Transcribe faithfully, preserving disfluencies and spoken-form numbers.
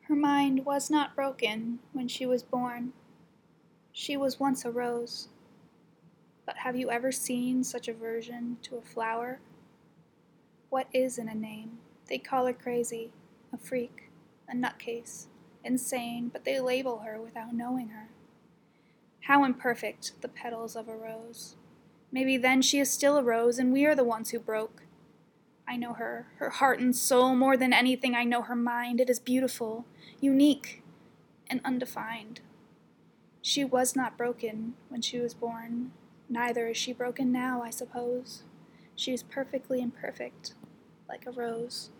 Her mind was not broken when she was born. She was once a rose. But have you ever seen such aversion to a flower? What is in a name? They call her crazy, a freak, a nutcase, insane, but they label her without knowing her. How imperfect the petals of a rose. Maybe then she is still a rose, and we are the ones who broke. I know her, her heart and soul, more than anything. I know her mind. It is beautiful, unique, and undefined. She was not broken when she was born. Neither is she broken now, I suppose. She is perfectly imperfect, like a rose.